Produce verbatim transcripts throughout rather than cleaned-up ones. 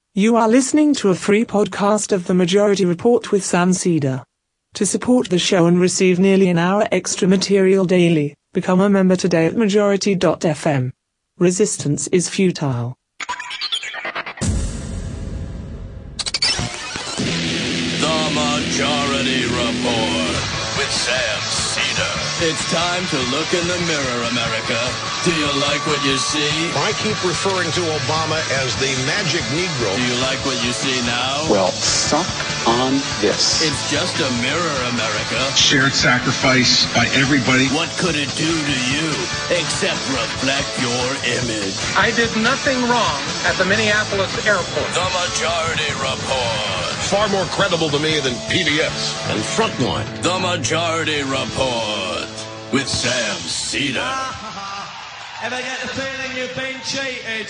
You are listening to a free podcast of The Majority Report with Sam Cedar. To support the show and receive nearly an hour extra material daily, become a member today at majority dot f m. Resistance is futile. The Majority Report with Sam Cedar. It's time to look in the mirror, America. Do you like what you see? I keep referring to Obama as the magic Negro. Do you like what you see now? Well, suck on this. It's just a mirror, America. Shared sacrifice by everybody. What could it do to you except reflect your image? I did nothing wrong at the Minneapolis airport. The Majority Report. Far more credible to me than P B S and Frontline. The Majority Report with Sam Cedar. Ever get the feeling you've been cheated?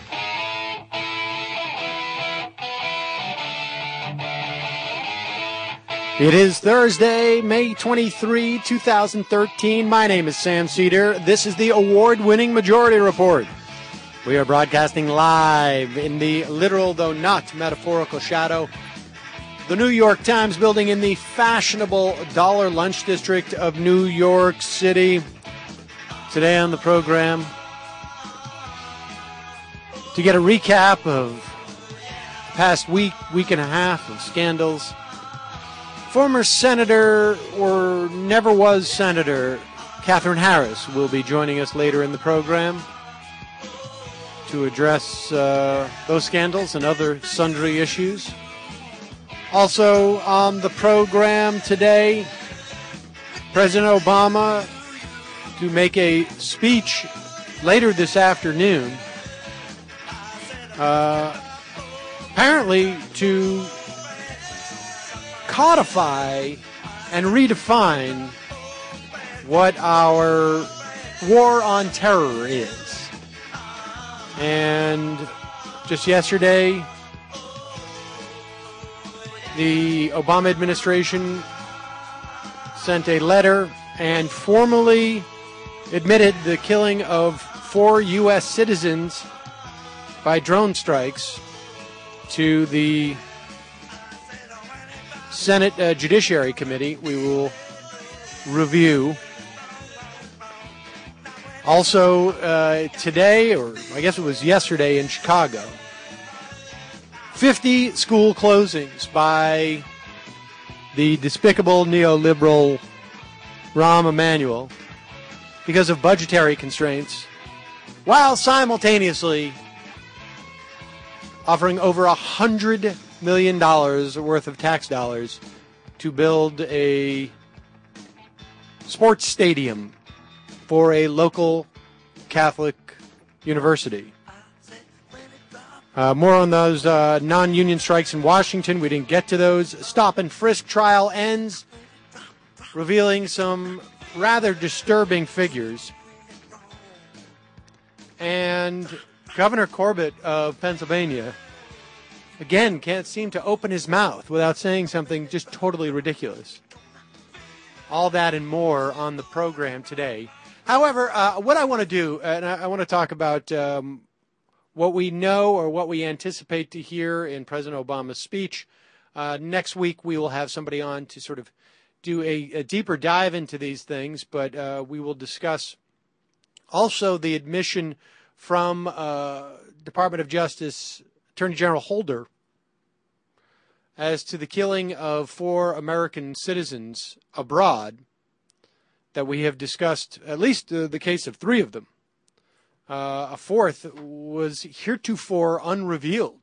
It is Thursday, May twenty-third, twenty thirteen. My name is Sam Cedar. This is the award-winning Majority Report. We are broadcasting live in the literal, though not metaphorical, shadow the New York Times building in the fashionable Dollar Lunch District of New York City. Today on the program, to get a recap of the past week, week and a half of scandals, former Senator, or never was Senator, Katherine Harris will be joining us later in the program to address uh, those scandals and other sundry issues. Also on the program today, President Obama to make a speech later this afternoon, uh, apparently to codify and redefine what our war on terror is. And just yesterday, the Obama administration sent a letter and formally admitted the killing of four U S citizens by drone strikes to the Senate uh, Judiciary Committee. We will review. Also, uh, today, or I guess it was yesterday in Chicago, fifty school closings by the despicable neoliberal Rahm Emanuel because of budgetary constraints, while simultaneously offering over a hundred million dollars worth of tax dollars to build a sports stadium for a local Catholic university. Uh, more on those uh, non-union strikes in Washington. We didn't get to those. Stop and frisk trial ends, revealing some rather disturbing figures. And Governor Corbett of Pennsylvania, again, can't seem to open his mouth without saying something just totally ridiculous. All that and more on the program today. However, uh, what I want to do, and I, I want to talk about um, what we know or what we anticipate to hear in President Obama's speech. Uh, next week, we will have somebody on to sort of do a, a deeper dive into these things, but uh, we will discuss also the admission from uh, Department of Justice Attorney General Holder as to the killing of four American citizens abroad that we have discussed, at least uh, the case of three of them. Uh, a fourth was heretofore unrevealed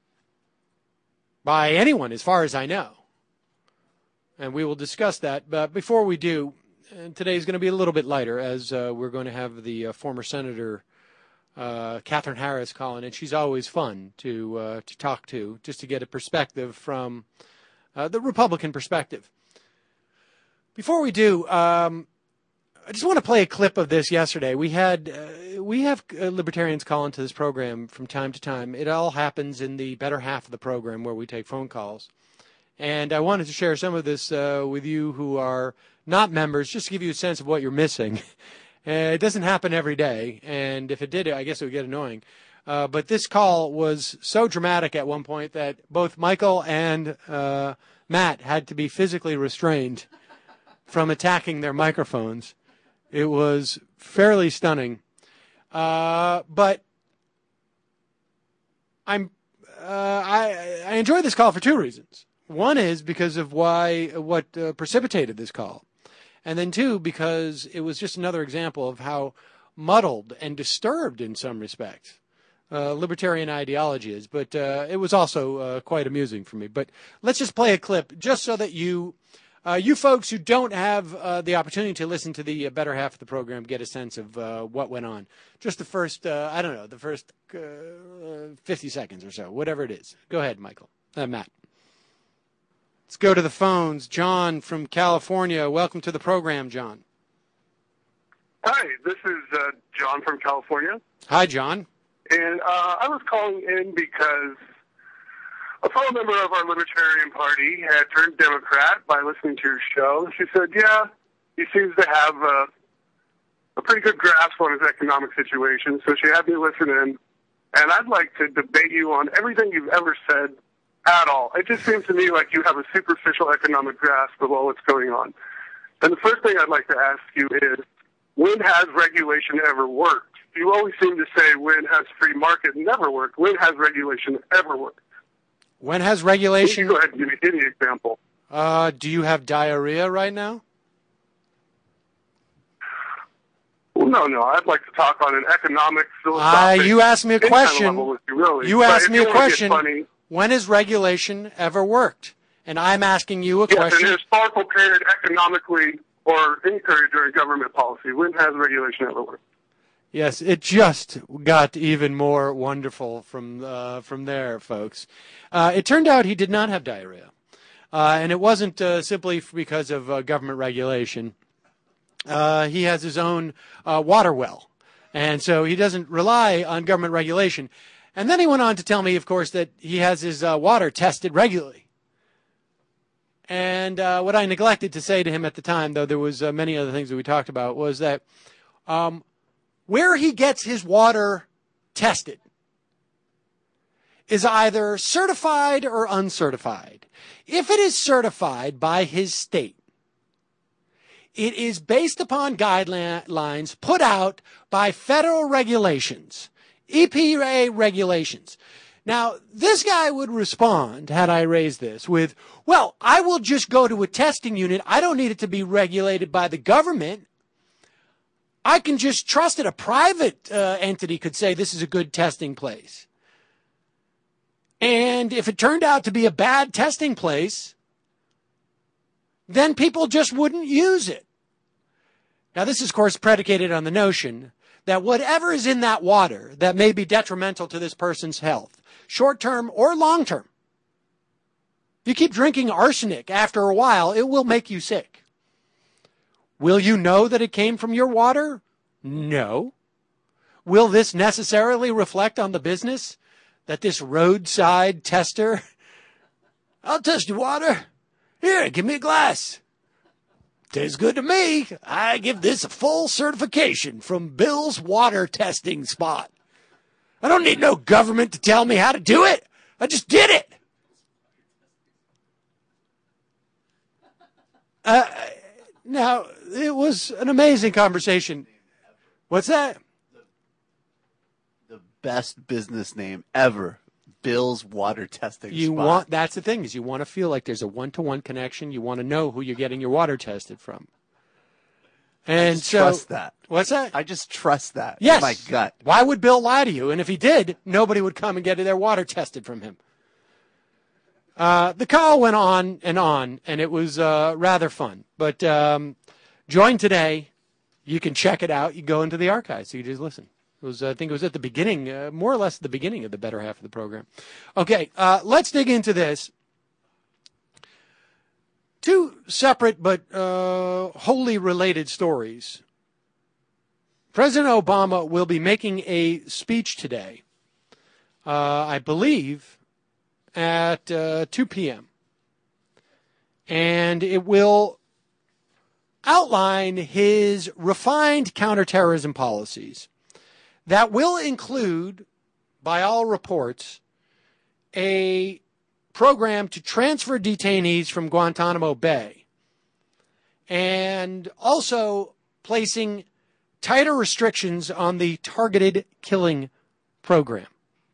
by anyone, as far as I know. And we will discuss that. But before we do, and today is going to be a little bit lighter, as uh, we're going to have the uh, former Senator uh, Katherine Harris calling, and she's always fun to uh, to talk to, just to get a perspective from uh, the Republican perspective. Before we do, um, I just want to play a clip of this yesterday. We had uh, we have uh, libertarians call into this program from time to time. It all happens in the better half of the program where we take phone calls. And I wanted to share some of this uh, with you who are not members, just to give you a sense of what you're missing. Uh, it doesn't happen every day, and if it did, I guess it would get annoying. Uh, but this call was so dramatic at one point that both Michael and uh, Matt had to be physically restrained from attacking their microphones. It was fairly stunning. Uh, but I'm uh, I, I enjoy this call for two reasons. One is because of why what uh, precipitated this call. And then two, because it was just another example of how muddled and disturbed in some respects uh, libertarian ideology is. But uh, it was also uh, quite amusing for me. But let's just play a clip just so that you, uh, you folks who don't have uh, the opportunity to listen to the uh, better half of the program get a sense of uh, what went on. Just the first, uh, I don't know, the first uh, fifty seconds or so, whatever it is. Go ahead, Michael. Uh, Matt. Let's go to the phones. John from California. Welcome to the program, John. Hi, this is uh, John from California. Hi, John. And uh, I was calling in because a fellow member of our Libertarian Party had turned Democrat by listening to your show. She said, yeah, he seems to have uh, a pretty good grasp on his economic situation, so she had me listen in. And I'd like to debate you on everything you've ever said at all. It just seems to me like you have a superficial economic grasp of all that's going on. And the first thing I'd like to ask you is, when has regulation ever worked? You always seem to say, when has free market never worked? When has regulation ever worked? When has regulation... You go ahead and give me any example. Uh, do you have diarrhea right now? Well, no, no. I'd like to talk on an economic, Uh, philosophic... you asked me a any kind of question. level with you, really. You But asked if me you a wanna get question. funny- When has regulation ever worked? And I'm asking you a Yes, question. in a historical period, economically, or any period during government policy, when has regulation ever worked? Yes, it just got even more wonderful from uh, from there, folks. Uh, it turned out he did not have diarrhea. Uh, and it wasn't uh, simply because of uh, government regulation. Uh, he has his own uh, water well. And so he doesn't rely on government regulation. And then he went on to tell me, of course, that he has his uh, water tested regularly. And uh, what I neglected to say to him at the time, though there was uh, many other things that we talked about, was that um, where he gets his water tested is either certified or uncertified. If it is certified by his state, it is based upon guidelines put out by federal regulations, E P A regulations. Now, this guy would respond, had I raised this, with, well, I will just go to a testing unit. I don't need it to be regulated by the government. I can just trust it. A private uh, entity could say this is a good testing place. And if it turned out to be a bad testing place, then people just wouldn't use it. Now, this is, of course, predicated on the notion that whatever is in that water that may be detrimental to this person's health, short-term or long-term, if you keep drinking arsenic, after a while, it will make you sick. Will you know that it came from your water? No. Will this necessarily reflect on the business that this roadside tester, I'll test your water. Here, give me a glass. Tastes good to me. I give this a full certification from Bill's water testing spot. I don't need no government to tell me how to do it. I just did it. Uh, now, it was an amazing conversation. What's that? The best business name ever. Bill's water testing You spot. want, that's the thing, is you want to feel like there's a one-to-one connection. You want to know who you're getting your water tested from. And I just so, trust that. What's that? I just trust that. Yes. In my gut. Why would Bill lie to you? And if he did, nobody would come and get their water tested from him. Uh, the call went on and on, and it was uh, rather fun. But um, join today. You can check it out. You go into the archives. So you just listen. It was, I think it was at the beginning, uh, more or less the beginning of the better half of the program. Okay, uh, let's dig into this. Two separate but uh, wholly related stories. President Obama will be making a speech today, uh, I believe, at uh, two p.m. And it will outline his refined counterterrorism policies that will include by all reports, a program to transfer detainees from Guantanamo Bay, and also placing tighter restrictions on the targeted killing program.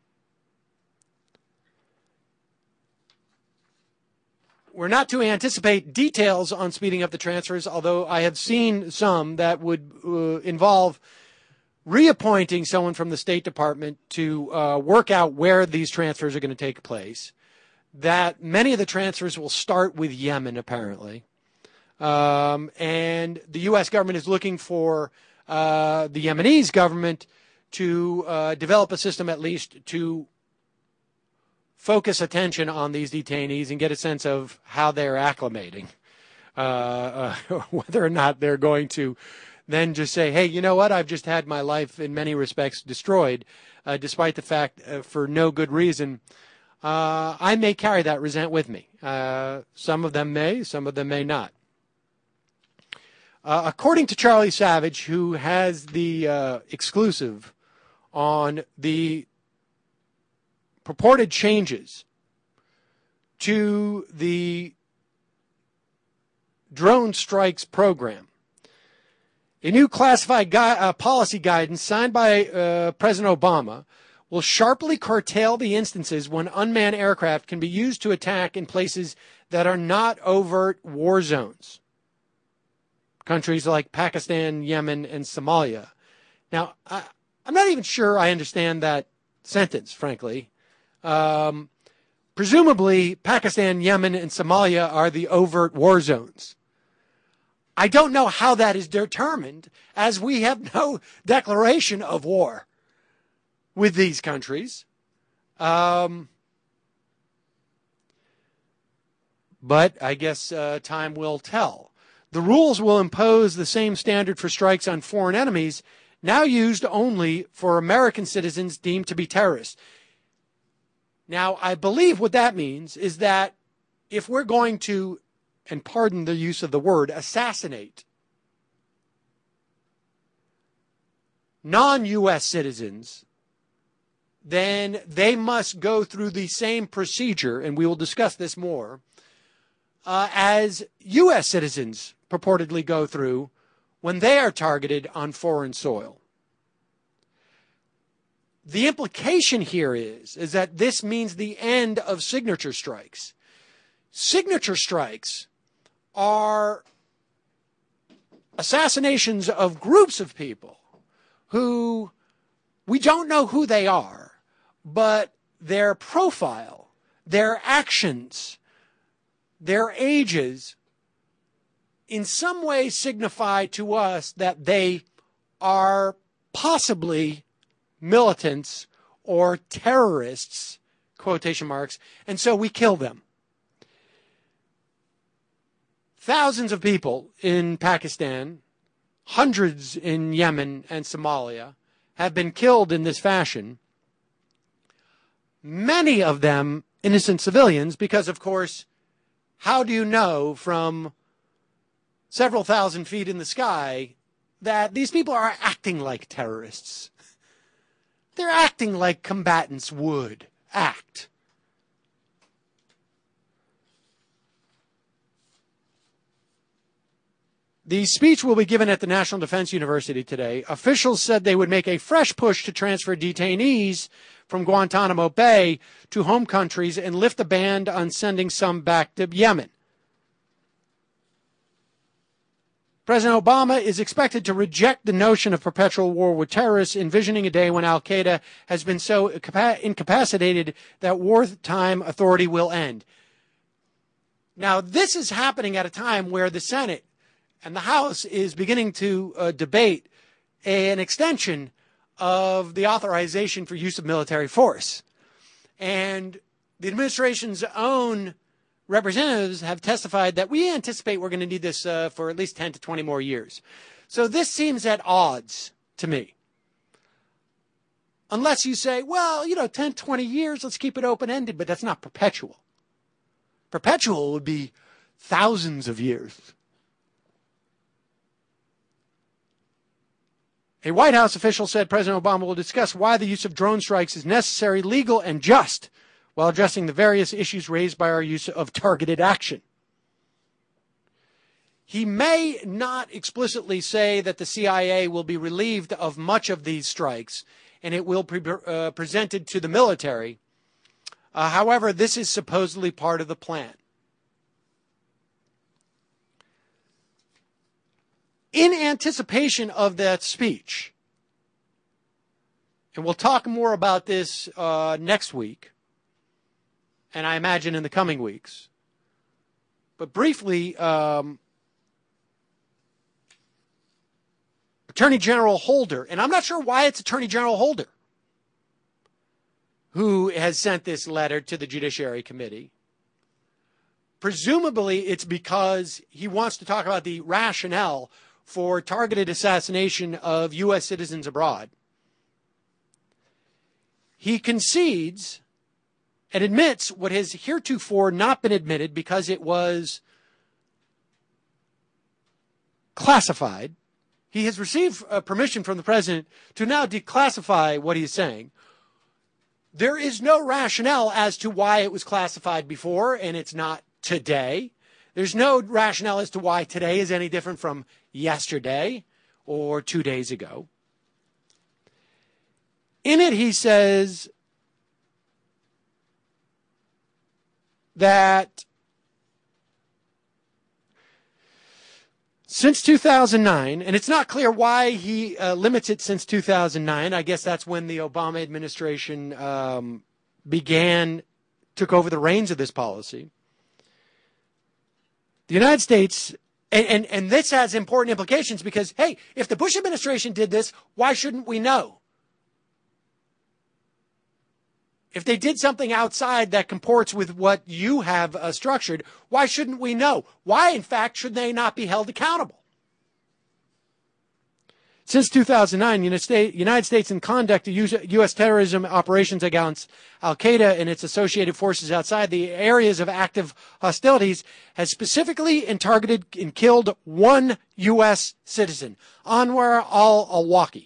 We're not to anticipate details on speeding up the transfers, although I have seen some that would uh, involve reappointing someone from the State Department to uh, work out where these transfers are going to take place. That many of the transfers will start with Yemen, apparently. Um, and the U S government is looking for uh, the Yemenese government to uh, develop a system at least to focus attention on these detainees and get a sense of how they're acclimating, uh, uh, whether or not they're going to then just say, hey, you know what, I've just had my life in many respects destroyed, uh, despite the fact uh, for no good reason. Uh, I may carry that resent with me. Uh, some of them may, some of them may not. Uh, according to Charlie Savage, who has the uh, exclusive on the purported changes to the drone strikes program, a new classified gui- uh, policy guidance signed by uh, President Obama will sharply curtail the instances when unmanned aircraft can be used to attack in places that are not overt war zones. Countries like Pakistan, Yemen, and Somalia. Now, I, I'm not even sure I understand that sentence, frankly. Um, presumably, Pakistan, Yemen, and Somalia are the overt war zones. I don't know how that is determined, as we have no declaration of war with these countries. Um, but I guess uh, time will tell. The rules will impose the same standard for strikes on foreign enemies, now used only for American citizens deemed to be terrorists. Now, I believe what that means is that if we're going to, and pardon the use of the word, assassinate non-U S citizens, then they must go through the same procedure, and we will discuss this more, uh, as U S citizens purportedly go through when they are targeted on foreign soil. The implication here is, is that this means the end of signature strikes. Signature strikes are assassinations of groups of people who we don't know who they are, but their profile, their actions, their ages in some way signify to us that they are possibly militants or terrorists, quotation marks, and so we kill them. Thousands of people in Pakistan, hundreds in Yemen and Somalia have been killed in this fashion. Many of them innocent civilians, because, of course, how do you know from several thousand feet in the sky that these people are acting like terrorists? They're acting like combatants would act. The speech will be given at the National Defense University today. Officials said they would make a fresh push to transfer detainees from Guantanamo Bay to home countries and lift the ban on sending some back to Yemen. President Obama is expected to reject the notion of perpetual war with terrorists, envisioning a day when al-Qaeda has been so incapacitated that wartime authority will end. Now, this is happening at a time where the Senate and the House is beginning to uh, debate a, an extension of the authorization for use of military force. And the administration's own representatives have testified that we anticipate we're going to need this uh, for at least ten to twenty more years. So this seems at odds to me. Unless you say, well, you know, ten, twenty years, let's keep it open-ended, but that's not perpetual. Perpetual would be thousands of years. A White House official said President Obama will discuss why the use of drone strikes is necessary, legal, and just, while addressing the various issues raised by our use of targeted action. He may not explicitly say that the C I A will be relieved of much of these strikes and it will be uh, presented to the military. Uh, however, this is supposedly part of the plan. In anticipation of that speech, and we'll talk more about this uh, next week, and I imagine in the coming weeks, but briefly, um, Attorney General Holder, and I'm not sure why it's Attorney General Holder who has sent this letter to the Judiciary Committee. Presumably, it's because he wants to talk about the rationale for targeted assassination of U S citizens abroad. He concedes and admits what has heretofore not been admitted because it was classified. He has received uh, permission from the president to now declassify what he is saying. There is no rationale as to why it was classified before, and it's not today. There's no rationale as to why today is any different from yesterday or two days ago. In it, he says that since two thousand nine, and it's not clear why he uh, limits it since two thousand nine. I guess that's when the Obama administration um, began, took over the reins of this policy. The United States, and, and, and this has important implications because, hey, if the Bush administration did this, why shouldn't we know? If they did something outside that comports with what you have uh, structured, why shouldn't we know? Why, in fact, should they not be held accountable? Since two thousand nine, the United States, in conduct of U S terrorism operations against al-Qaeda and its associated forces outside the areas of active hostilities, has specifically and targeted and killed one U S citizen, Anwar al-Awlaki.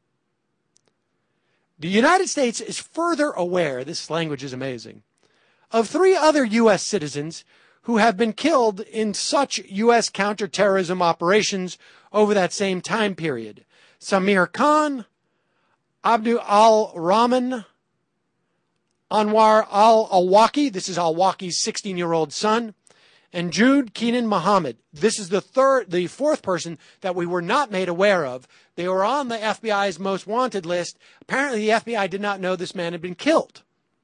The United States is further aware, this language is amazing, of three other U S citizens who have been killed in such U S counterterrorism operations over that same time period. Samir Khan, Abdu al-Rahman, Anwar al-Awlaki, this is al-Awlaki's sixteen-year-old son, and Jude Keenan Muhammad. This is the third, the fourth person that we were not made aware of. They were on the F B I's most wanted list. Apparently, the F B I did not know this man had been killed.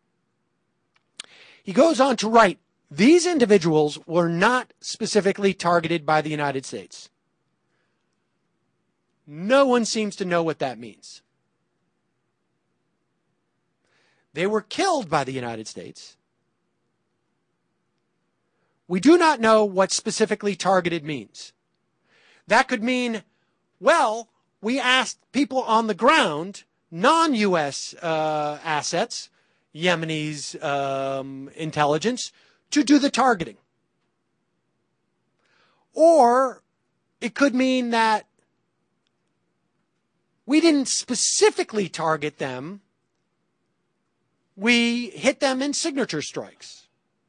He goes on to write, these individuals were not specifically targeted by the United States. No one seems to know what that means. They were killed by the United States. We do not know what specifically targeted means. That could mean, well, we asked people on the ground, non-U S uh, assets, Yemenis um, intelligence, to do the targeting. Or it could mean that we didn't specifically target them. We hit them in signature strikes.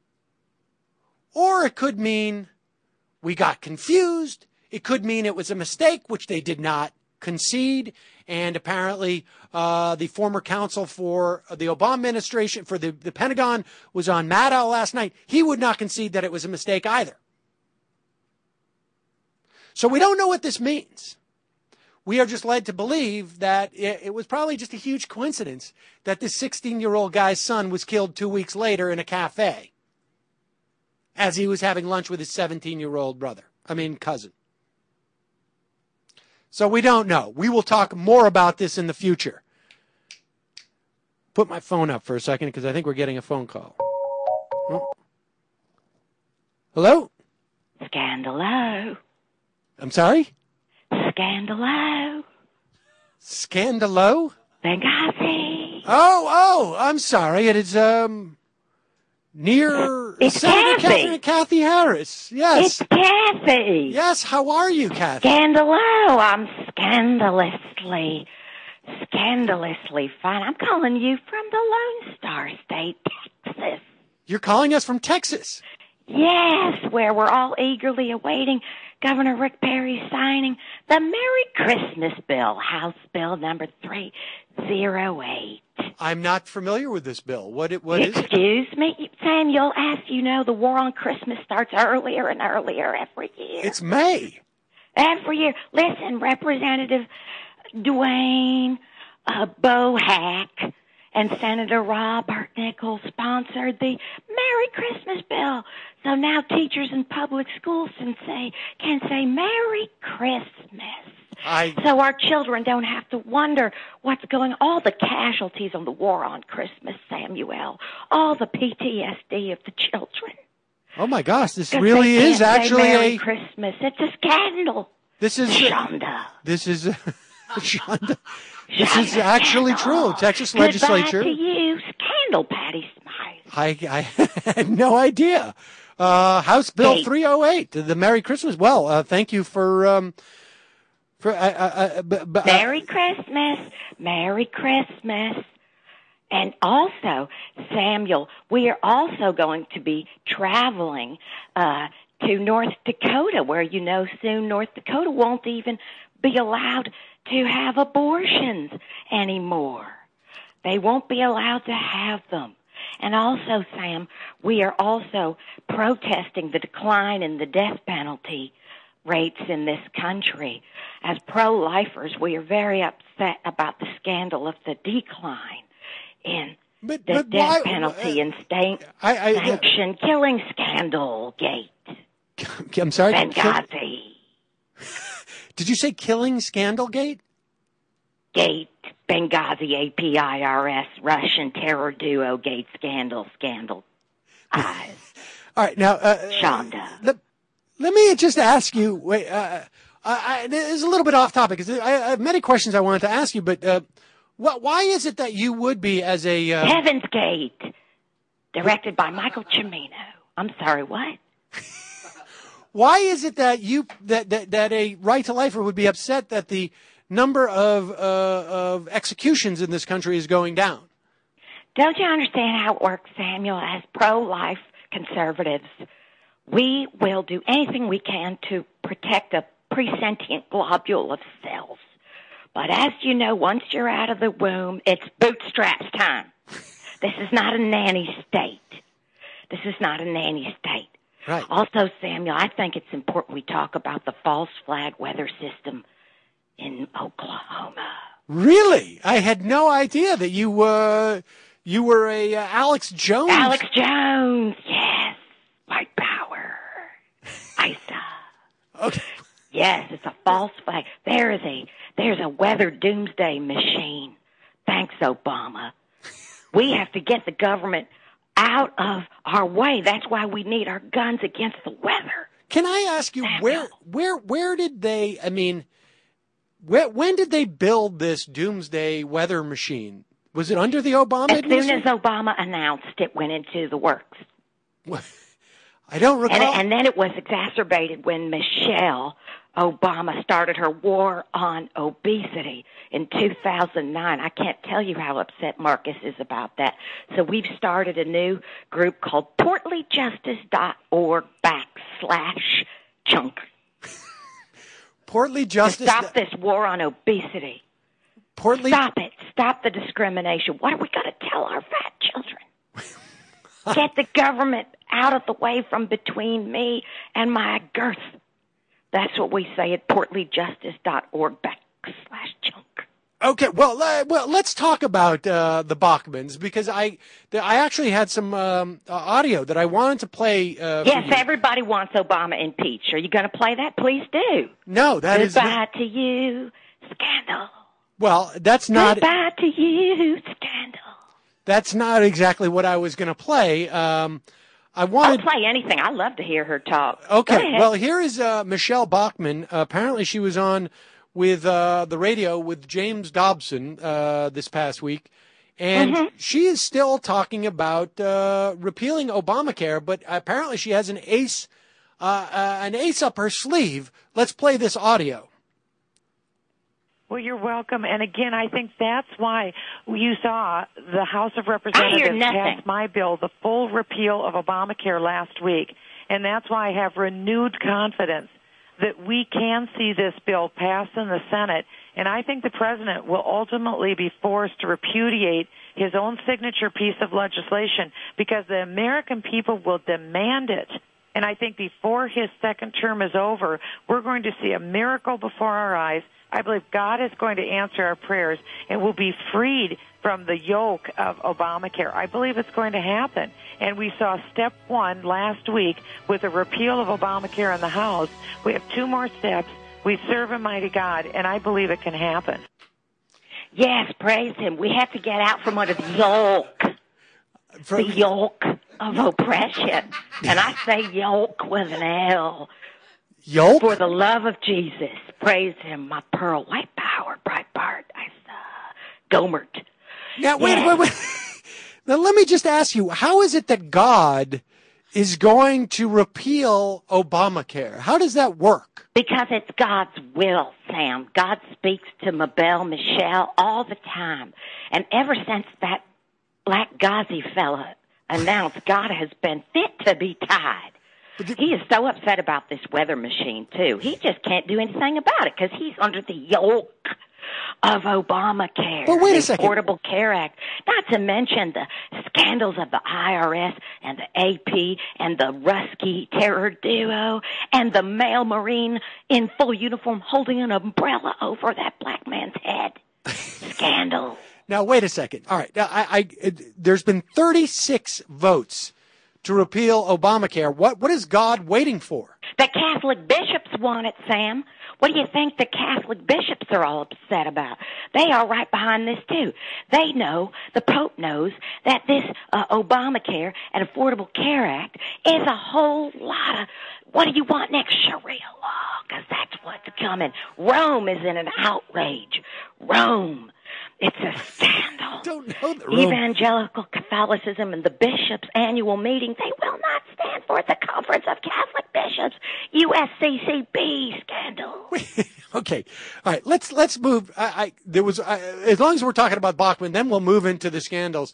Or it could mean we got confused. It could mean it was a mistake, which they did not concede. And apparently uh, the former counsel for the Obama administration, for the, the Pentagon, was on Maddow last night. He would not concede that it was a mistake either. So we don't know what this means. We are just led to believe that it, it was probably just a huge coincidence that this sixteen-year-old guy's son was killed two weeks later in a cafe as he was having lunch with his seventeen-year-old brother, I mean cousin. So we don't know. We will talk more about this in the future. Put my phone up for a second because I think we're getting a phone call. Oh. Hello? Scandalo. I'm sorry? Scandalo. Scandalo? Benghazi. Oh, oh, I'm sorry. It is um near It's Senator Kathy. Kathy. Kathy Harris. Yes. It's Kathy. Yes. How are you, Kathy? Scandalo. I'm scandalously, scandalously fine. I'm calling you from the Lone Star State, Texas. You're calling us from Texas. Yes, where we're all eagerly awaiting Governor Rick Perry signing the Merry Christmas Bill, House Bill number three oh eight. I'm not familiar with this bill. What it, what is it? Excuse me, Samuel, as you know, the war on Christmas starts earlier and earlier every year. It's May. Every year. Listen, Representative Dwayne uh, Bohack and Senator Robert Nichols sponsored the Merry Christmas Bill. So now teachers in public schools can say, can say Merry Christmas. I... So our children don't have to wonder what's going on. All the casualties on the war on Christmas, Samuel. All the P T S D of the children. Oh, my gosh. This 'Cause really they is can't say actually Merry a... Christmas. It's a scandal. This is... Shonda. This is... Shonda. This is actually true. Texas Goodbye legislature. to you, Scandal Patty Smythe. I, I had no idea. Uh, House Bill Hey. three oh eight, the Merry Christmas. Well, uh, thank you for, um, for, uh, uh, b- b- uh, Merry Christmas. Merry Christmas. And also, Samuel, we are also going to be traveling, uh, to North Dakota, where you know soon North Dakota won't even be allowed to have abortions anymore. They won't be allowed to have them. And also, Sam, we are also protesting the decline in the death penalty rates in this country. As pro-lifers, we are very upset about the scandal of the decline in but, the but death why, penalty uh, and state I, I, sanction killing scandal gate. I'm sorry. Benghazi. Did you say killing Scandalgate? Gate, Benghazi, A P I R S, Russian terror duo, Gate Scandal, Scandal. Eyes. All right, now, uh, Shonda. Let, let me just ask you, wait, uh, I, I, this is a little bit off topic, because I, I have many questions I wanted to ask you, but uh, what, why is it that you would be as a... Uh, Heaven's Gate, directed by Michael Cimino. I'm sorry, what? Why is it that you that, that, that a right-to-lifer would be upset that the number of uh, of executions in this country is going down? Don't you understand how it works, Samuel? As pro-life conservatives, we will do anything we can to protect a presentient globule of cells. But as you know, once you're out of the womb, it's bootstraps time. This is not a nanny state. This is not a nanny state. Right. Also, Samuel, I think it's important we talk about the false flag weather system in Oklahoma. Really? I had no idea that you uh, you were a uh, Alex Jones. Alex Jones, yes. White power. I S A. Okay. Yes, it's a false flag. There is a there's a weather doomsday machine. Thanks, Obama. We have to get the government out of our way. That's why we need our guns against the weather. Can I ask you, Samuel. where where where did they, I mean, where, when did they build this doomsday weather machine? Was it under the Obama As soon administration? as Obama announced it went into the works. I don't recall. And, and then it was exacerbated when Michelle Obama started her war on obesity in two thousand nine. I can't tell you how upset Marcus is about that. So we've started a new group called portlyjustice.org backslash chunk. Portly Justice. To stop this war on obesity. Portly. Stop it. Stop the discrimination. What are we going to tell our fat children? Get the government out of the way from between me and my girth. That's what we say at portlyjustice.org backslash chunk. Okay, well, uh, well, let's talk about uh, the Bachmans, because I, the, I actually had some um, uh, audio that I wanted to play. Uh, yes, everybody wants Obama impeached. Are you going to play that? Please do. No, that is Goodbye not, to you, scandal. well, that's not. Goodbye to you, scandal. That's not exactly what I was going to play. Um, I wanted. I'll play anything. I love to hear her talk. Okay, well, here is uh, Michelle Bachmann. Uh, apparently, she was on with uh, the radio with James Dobson uh, this past week, And Mm-hmm. she is still talking about uh, repealing Obamacare, but apparently she has an ace, uh, uh, an ace up her sleeve. Let's play this audio. Well, you're welcome. And again, I think that's why you saw the House of Representatives pass my bill, the full repeal of Obamacare last week. And that's why I have renewed confidence that we can see this bill pass in the Senate. And I think the president will ultimately be forced to repudiate his own signature piece of legislation because the American people will demand it. And I think before his second term is over, we're going to see a miracle before our eyes. I believe God is going to answer our prayers and we'll be freed from the yoke of Obamacare. I believe it's going to happen. And we saw step one last week with the repeal of Obamacare in the House. We have two more steps. We serve a mighty God, and I believe it can happen. Yes, praise him. We have to get out from under the yoke, For, the yoke of oppression. And I say yoke with an L. Yoke? For the love of Jesus. Praise him, my pearl, white power, Breitbart, I saw Gomert. Now, wait, yes. wait, wait. Now, let me just ask you, how is it that God is going to repeal Obamacare? How does that work? Because it's God's will, Sam. God speaks to Mabel Michelle all the time. And ever since that Black Ghazi fella announced God has been fit to be tied, he is so upset about this weather machine, too. He just can't do anything about it because he's under the yoke of Obamacare, but wait the a second. Affordable Care Act, not to mention the scandals of the I R S and the A P and the Rusky terror duo and the male Marine in full uniform holding an umbrella over that black man's head. Scandal. Now, wait a second. All right. Now, I, I, it, there's been thirty-six votes to repeal Obamacare. What What is God waiting for? The Catholic bishops want it, Sam. What do you think the Catholic bishops are all upset about? They are right behind this, too. They know, the Pope knows, that this uh, Obamacare and Affordable Care Act is a whole lot of, what do you want next? Sharia law, because that's what's coming. Rome is in an outrage. Rome. It's a scandal. Don't know the Rome. Evangelical Catholicism and the bishops' annual meeting, they will not stand for it. The Conference of Catholic Bishops, U S C C B scandal. Okay, all right. Let's let's move. I, I there was I, as long as we're talking about Bachmann, then we'll move into the scandals.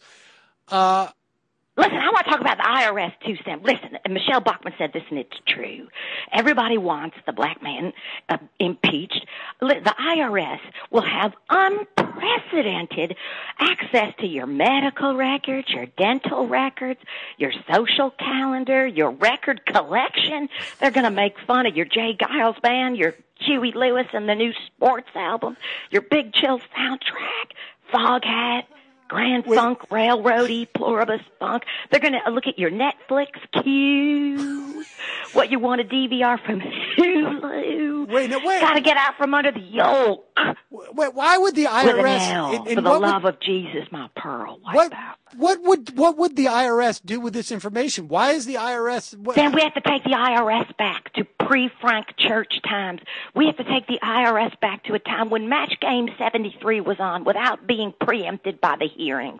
Uh, Listen, I want to talk about the I R S too, Sam. Listen, Michelle Bachmann said this, and it's true. Everybody wants the black man uh, impeached. The I R S will have unprecedented access to your medical records, your dental records, your social calendar, your record collection. They're going to make fun of your Jay Giles band, your Huey Lewis and the new sports album, your Big Chill soundtrack, Foghat, Grand Wait. Funk, Railroady, Pluribus Funk. They're going to look at your Netflix queue, what you want to D V R from Hulu. Wait, no, wait. Got to get out from under the yoke. Wait, why would the I R S? With an L, in, in for the what love would, of Jesus, my pearl. Wipe what, out. what would what would the I R S do with this information? Why is the I R S? What, Then we have to take the I R S back to pre-Frank Church times. We have to take the I R S back to a time when Match Game seventy-three was on without being preempted by the hearings.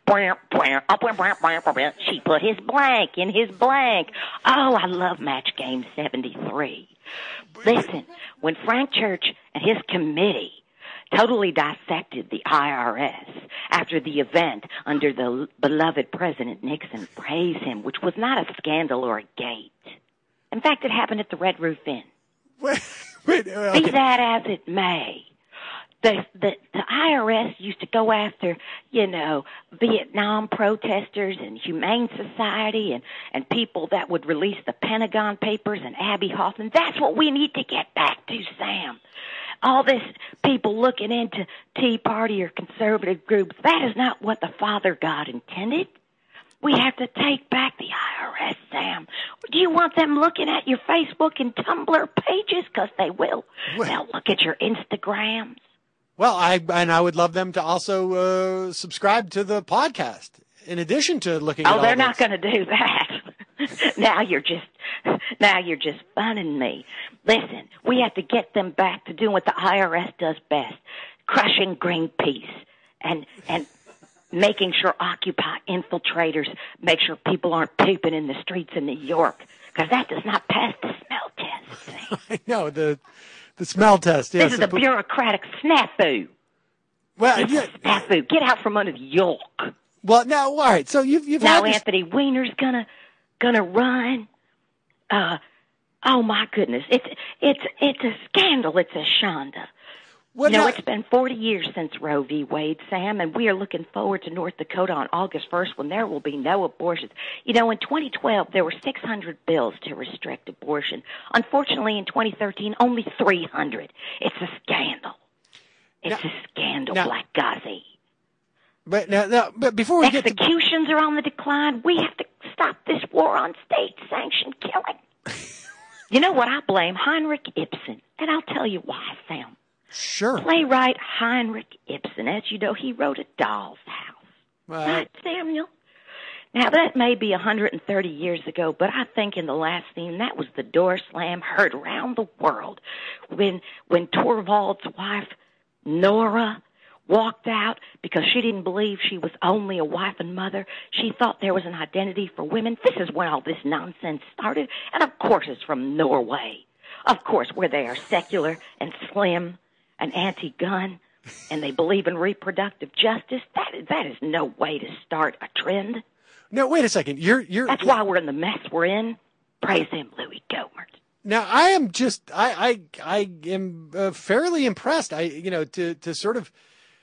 She put his blank in his blank. Oh, I love Match Game seventy-three. Listen, when Frank Church and his committee totally dissected the I R S after the event under the beloved President Nixon, praise him, which was not a scandal or a gate. In fact, it happened at the Red Roof Inn. Wait, wait, okay. Be that as it may, the, the the I R S used to go after, you know, Vietnam protesters and Humane Society and, and people that would release the Pentagon Papers and Abby Hoffman. That's what we need to get back to, Sam. All this people looking into Tea Party or conservative groups, that is not what the Father God intended. We have to take back the I R S, Sam. Do you want them looking at your Facebook and Tumblr pages? Because they will. Well, They'll look at your Instagrams. Well, I and I would love them to also uh, subscribe to the podcast in addition to looking. Oh, at all they're not this. going to do that. now you're just, now you're just funning me. Listen, we have to get them back to doing what the I R S does best: crushing Greenpeace and and making sure Occupy infiltrators make sure people aren't pooping in the streets in New York, because that does not pass the smell test. I know, the the smell test. Yes, this is a bureaucratic snafu. Well, it's yeah. a snafu. Get out from under the yoke. Well, now, all right. So you've you've now had this... Anthony Weiner's gonna gonna run. Uh, oh my goodness, it's it's it's a scandal. It's a shonda. What you know, now... it's been forty years since Roe v. Wade, Sam, and we are looking forward to North Dakota on August first when there will be no abortions. You know, in twenty twelve, there were six hundred bills to restrict abortion. Unfortunately, in twenty thirteen, only three hundred. It's a scandal. It's now, a scandal, now, Black Ghazi. But now, now, but before we Executions get to... Executions are on the decline. We have to stop this war on state-sanctioned killing. You know what I blame? Heinrich Ibsen. And I'll tell you why, Sam. Sure. Playwright Heinrich Ibsen. As you know, he wrote A Doll's House. Right, right Samuel? Now, that may be one hundred thirty years ago, but I think in the last scene, that was the door slam heard around the world when when Torvald's wife, Nora, walked out because she didn't believe she was only a wife and mother. She thought there was an identity for women. This is when all this nonsense started. And of course it's from Norway. Of course, where they are secular and slim and anti-gun and they believe in reproductive justice. That is, that is no way to start a trend. No, wait a second. You're you're That's why we're in the mess we're in. Praise him, Louis Gohmert. Now, I am just, I, I, I am uh, fairly impressed. I, you know, to, to sort of,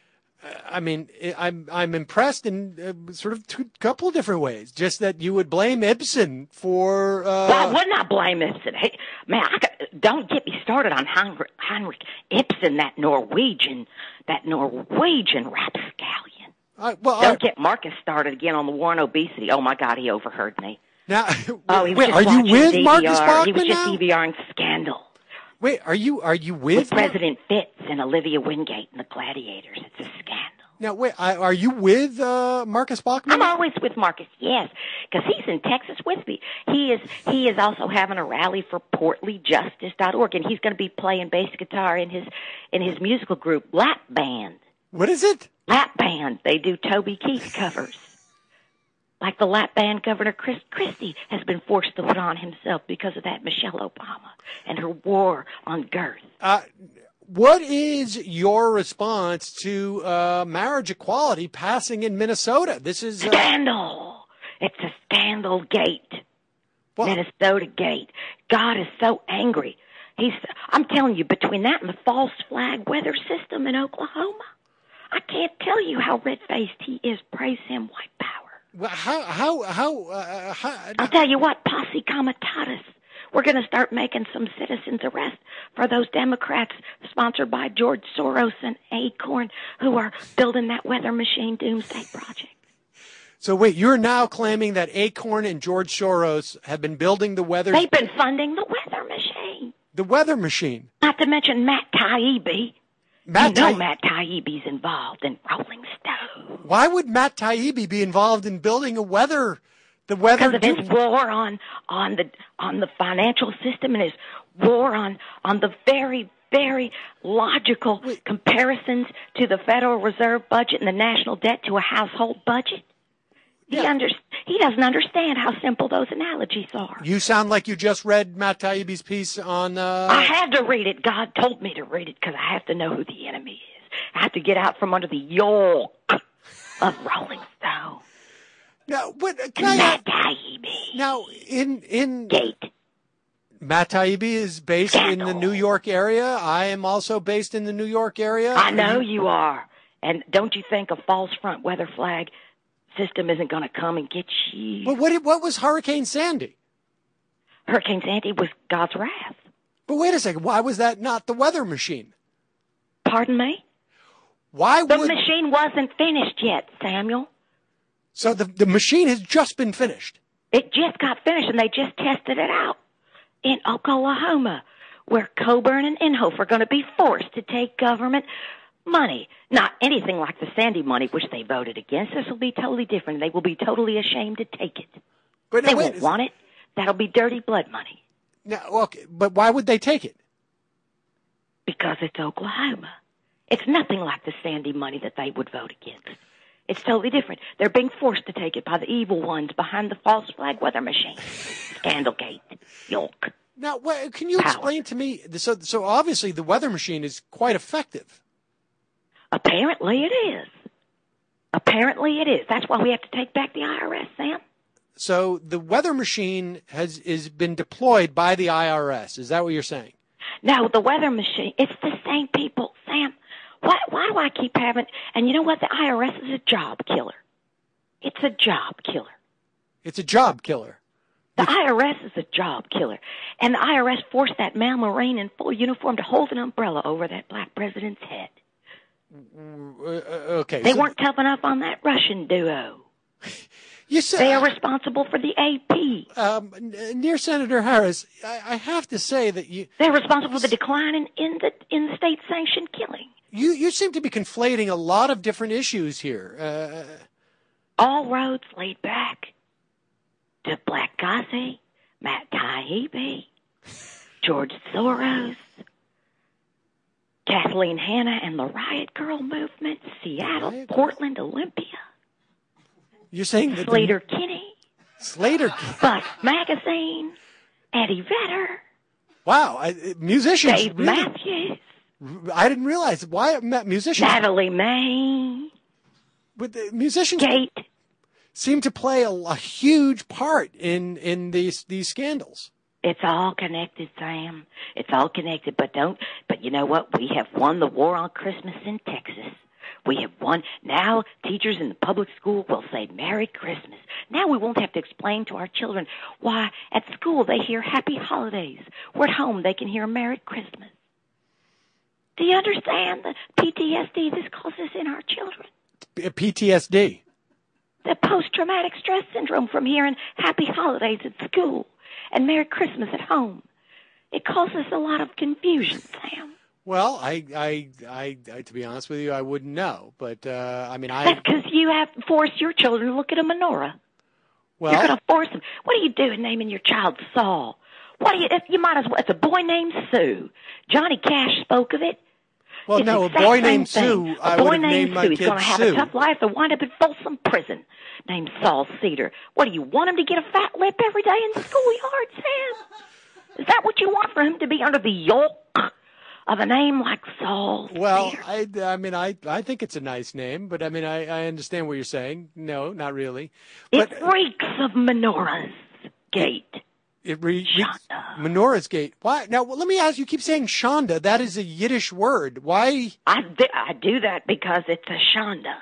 I mean, I'm I'm impressed in uh, sort of a couple of different ways. Just that you would blame Ibsen for. Uh... Well, I would not blame Ibsen. Hey, man, I got, don't get me started on Heinrich, Heinrich Ibsen, that Norwegian, that Norwegian rapscallion. Uh, well, don't I... get Marcus started again on the war on obesity. Oh my God, he overheard me. Now, oh, he was wait, just are you with D V R. Marcus Bachman He was just now? DVRing Scandal. Wait, are you are you with, with President Fitz and Olivia Wingate and the Gladiators? It's a scandal. Now, wait, are you with uh, Marcus Bachman? I'm always with Marcus, yes, because he's in Texas with me. He is he is also having a rally for portly justice dot org, and he's going to be playing bass guitar in his in his musical group, Lap Band. What is it? Lap Band. They do Toby Keith covers. Like the lap band Governor Chris Christie has been forced to put on himself because of that Michelle Obama and her war on girth. Uh, what is your response to uh, marriage equality passing in Minnesota? This is uh... scandal. It's a scandal gate. Well, Minnesota gate. God is so angry. He's. I'm telling you, between that and the false flag weather system in Oklahoma, I can't tell you how red-faced he is. Praise him, white power. Well, how, how, how, uh, how, I'll tell you what, posse comitatus. We're going to start making some citizens arrests for those Democrats sponsored by George Soros and Acorn who are building that weather machine doomsday project. So wait, you're now claiming that Acorn and George Soros have been building the weather... They've been funding the weather machine. The weather machine? Not to mention Matt Taibbi. Matt you know Ta- Matt Taibbi's involved in Rolling Stone. Why would Matt Taibbi be involved in building a weather, the weather? Because of his war on on the on the financial system and his war on on the very very logical Wait. comparisons to the Federal Reserve budget and the national debt to a household budget. He yeah. under, he doesn't understand how simple those analogies are. You sound like you just read Matt Taibbi's piece on... Uh... I had to read it. God told me to read it because I have to know who the enemy is. I have to get out from under the yoke of Rolling Stone. Now, what, can and I... Matt Taibbi. Now, in... in... Gate. Matt Taibbi is based Scandal. in the New York area. I am also based in the New York area. I know you are. And don't you think a false front weather flag system isn't going to come and get you? But what what was Hurricane Sandy? Hurricane Sandy was God's wrath. But wait a second. Why was that not the weather machine? Pardon me? Why the would... The machine wasn't finished yet, Samuel. So the the machine has just been finished? It just got finished, and they just tested it out in Oklahoma, where Coburn and Inhofe are going to be forced to take government money. Not anything like the Sandy money, which they voted against. This will be totally different. They will be totally ashamed to take it. But they wait, won't want it. That'll be dirty blood money. No, okay, but why would they take it? Because it's Oklahoma. It's nothing like the Sandy money that they would vote against. It's totally different. They're being forced to take it by the evil ones behind the false flag weather machine. Scandalgate. York. Now, what, can you Power. explain to me? So, so obviously the weather machine is quite effective. Apparently it is. Apparently it is. That's why we have to take back the I R S, Sam. So the weather machine has is been deployed by the I R S. Is that what you're saying? No, the weather machine. It's the same people, Sam. Why, why do I keep having... And you know what? The I R S is a job killer. It's a job killer. It's a job killer. The I R S is a job killer. And the I R S forced that male Marine in full uniform to hold an umbrella over that black president's head. Uh, okay. They so weren't tough enough on that Russian duo. You said, they are responsible for the A P. Um, near Senator Harris, I, I have to say that you... They're responsible for the decline in, in the in the state-sanctioned killing. You you seem to be conflating a lot of different issues here. Uh, All roads lead back to Black Ghazi, Matt Taibbi, George Soros, Kathleen Hanna and the Riot Girl movement, Seattle, Riot Portland, Girl. Olympia. You're saying that Slater the... Kinney, Slater Bus Magazine, Eddie Vedder. Wow, I, musicians. Dave really, Matthews. I didn't realize why musicians. Natalie May. But the musicians Gate. seem to play a, a huge part in in these these scandals. It's all connected, Sam. It's all connected. But don't. But you know what? We have won the war on Christmas in Texas. We have won. Now teachers in the public school will say Merry Christmas. Now we won't have to explain to our children why at school they hear Happy Holidays. We're at home, they can hear Merry Christmas. Do you understand the P T S D this causes in our children? P T S D? The post-traumatic stress syndrome from hearing Happy Holidays at school and Merry Christmas at home. It causes a lot of confusion, Sam. Well, I, I, I, I, to be honest with you, I wouldn't know. But, uh, I mean, I... That's because you have to force your children to look at a menorah. Well... You're going to force them. What are you doing naming your child Saul? What do you... You might as well... It's a boy named Sue. Johnny Cash spoke of it. Well, it's no, a boy named Sue, I would have named my kid Sue. He's going to have a tough life and wind up in Folsom Prison. Named Saul Cedar. What, do you want him to get a fat lip every day in the schoolyard, Sam? Is that what you want for him to be under the yoke of a name like Saul Well, Cedar? I, I mean, I, I think it's a nice name, but I mean, I, I understand what you're saying. No, not really. It But reeks of menorahs gate. it re- Shonda. Menorah's Gate. Why? Now, well, let me ask you, you keep saying Shonda. That is a Yiddish word. Why? I do, I do that because it's a Shonda,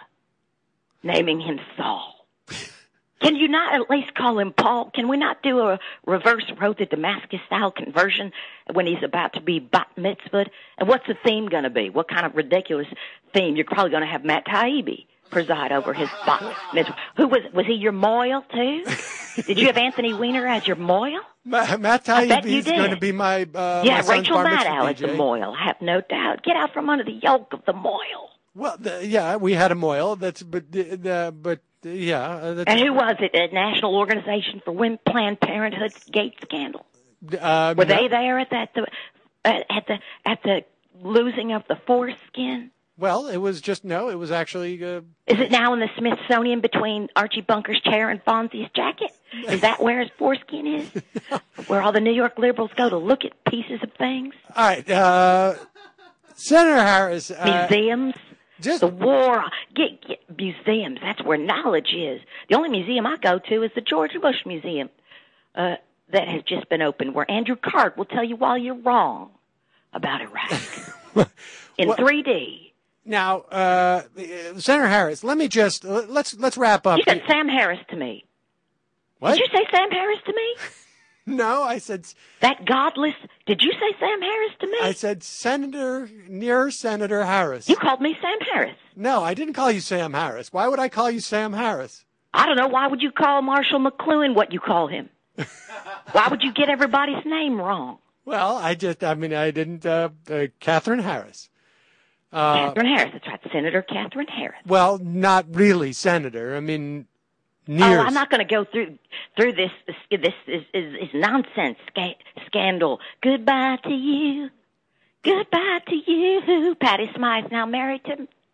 naming him Saul. Can you not at least call him Paul? Can we not do a reverse road to Damascus-style conversion when he's about to be bat mitzvahed? And what's the theme going to be? What kind of ridiculous theme? You're probably going to have Matt Taibbi preside over his bat mitzvah. Who was, was he your moil, too? Did you have Anthony Weiner as your moil? Ma- Matt Taibbi is going to be my uh, Yeah, my son's Rachel bar mitzvah Maddow is D J. the moil, I have no doubt. Get out from under the yoke of the moil. Well, the, yeah, we had a moil. That's but uh, but uh, yeah. Uh, that's, And who was it? A National Organization for Women Planned Parenthood gate scandal. Uh, Were no. they there at that the at the at the losing of the foreskin? Well, it was just no. It was actually. Uh, Is it now in the Smithsonian between Archie Bunker's chair and Fonzie's jacket? Is that where his foreskin is? Where all the New York liberals go to look at pieces of things? All right, uh, Senator Harris. Uh, Museums. Just the war. Get, get museums. That's where knowledge is. The only museum I go to is the George Bush Museum uh, that has just been opened, where Andrew Card will tell you why you're wrong about Iraq in well, three D. Now, uh, Senator Harris, let me just let's let's wrap up. You said Sam Harris to me. What? Did you say Sam Harris to me? No, I said that godless. Did you say Sam Harris to me? I said Senator near Senator Harris. You called me Sam Harris. No, I didn't call you Sam Harris. Why would I call you Sam Harris? I don't know. Why would you call Marshall McLuhan what you call him? Why would you get everybody's name wrong? Well, I just, I mean, I didn't, uh, uh Catherine Harris. Uh, Catherine Harris, that's right, Senator Catherine Harris. Well, not really Senator. I mean, near. Oh, I'm not going to go through through this. This, this is, is, is nonsense sca- scandal. Goodbye to you. Goodbye to you. Patty Smythe now married to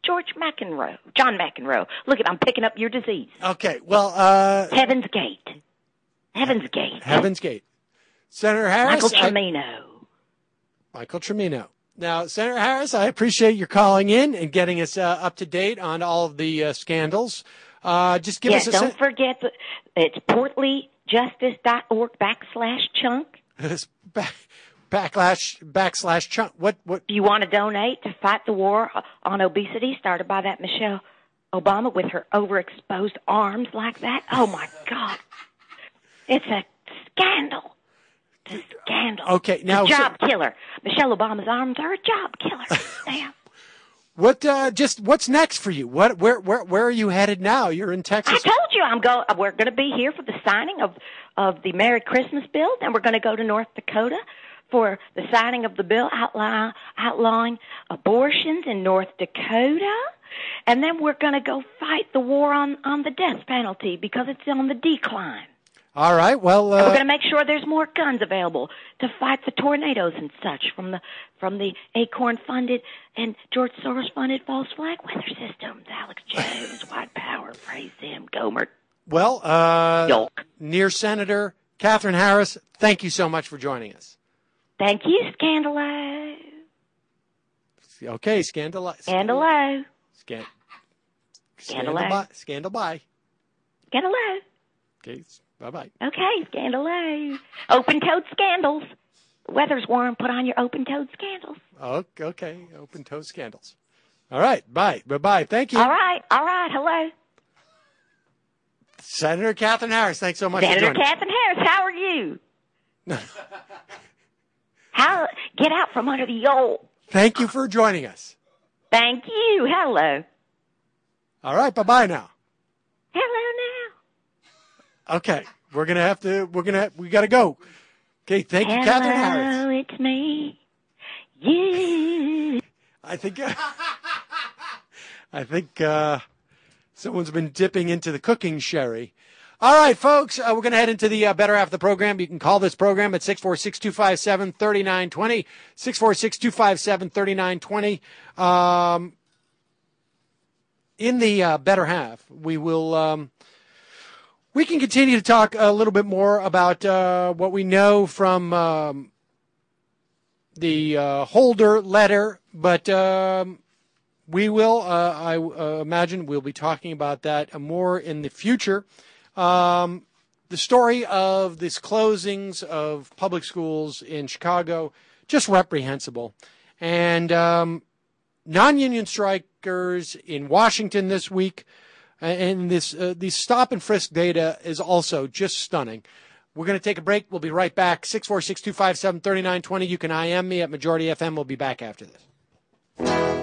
George McEnroe. John McEnroe. Look at, I'm picking up your disease. Okay, well, uh... Heaven's Gate. Heaven's Gate. Heaven's Gate. Senator Harris. Michael Tremino. I, Michael Tremino. Now, Senator Harris, I appreciate your calling in and getting us uh, up to date on all of the uh, scandals. Uh, just give yes, us a... don't sen- forget, that it's portlyjustice.org backslash chunk. back, backlash, backslash chunk. What, what? Do you want to donate to fight the war on obesity started by that Michelle Obama with her overexposed arms like that? Oh, my God. It's a scandal. It's a scandal. Okay, now... It's a job so, killer. Michelle Obama's arms are a job killer. Damn. What, uh, just, what's next for you? What, where, where, where are you headed now? You're in Texas. I told you I'm go, we're going to be here for the signing of, of the Merry Christmas bill, then we're going to go to North Dakota for the signing of the bill outlaw, outlawing abortions in North Dakota. And then we're going to go fight the war on, on the death penalty because it's on the decline. All right, well... Uh, and we're going to make sure there's more guns available to fight the tornadoes and such from the from the Acorn-funded and George Soros-funded false flag weather systems. Alex Jones, white power, praise him, Gomer. Well, uh, Yolk. Near Senator Katherine Harris, thank you so much for joining us. Thank you, Scandalo. Okay, Scandalo. Scandalo. Scan- Scandalo. Scandal bye. Scandalo. Okay, bye-bye. Okay, Scandalo. Open-toed scandals. The weather's warm. Put on your open-toed scandals. Oh, okay, open-toed scandals. All right, bye. Bye-bye. Thank you. All right, all right. Hello. Senator Katherine Harris, thanks so much Senator for joining Katherine Harris, how are you? how Get out from under the yoke. Thank you for joining us. Thank you. Hello. All right, bye-bye now. Hello now. Okay, we're going to have to, we're going to, we got to go. Okay, thank Hello, you, Katherine Harris. Hello, it's me. You. I think, uh, I think, uh, someone's been dipping into the cooking sherry. All right, folks, uh, we're going to head into the uh, better half of the program. You can call this program at six four six, two five seven, three nine two zero, six four six, two five seven, three nine two zero. Um, in the uh, better half, we will, um, we can continue to talk a little bit more about uh, what we know from um, the uh, Holder letter, but um, we will, uh, I uh, imagine we'll be talking about that more in the future. Um, the story of these closings of public schools in Chicago, just reprehensible. And um, non-union strikers in Washington this week, and this uh, these stop and frisk data is also just stunning. We're going to take a break. We'll be right back. six four six, two five seven, three nine two zero. You can I M me at Majority F M. We'll be back after this.